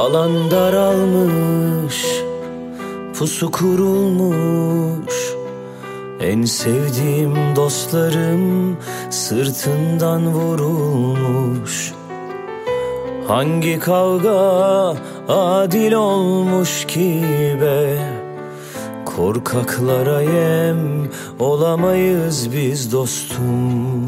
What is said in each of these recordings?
Alan daralmış, pusu kurulmuş. En sevdiğim dostlarım sırtından vurulmuş. Hangi kavga adil olmuş ki be? Korkaklara yem olamayız biz dostum.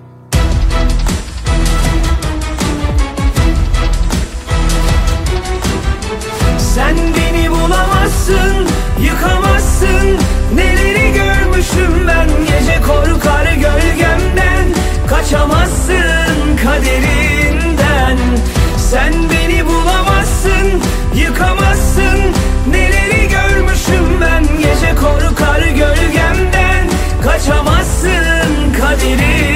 Sen beni bulamazsın, yıkamazsın. Neleri görmüşüm ben, gece korkar gölgemden. Kaçamazsın kaderinden. Sen beni bulamazsın, yıkamazsın. Neleri görmüşüm ben, gece korkar gölgemden. Kaçamazsın kaderinden.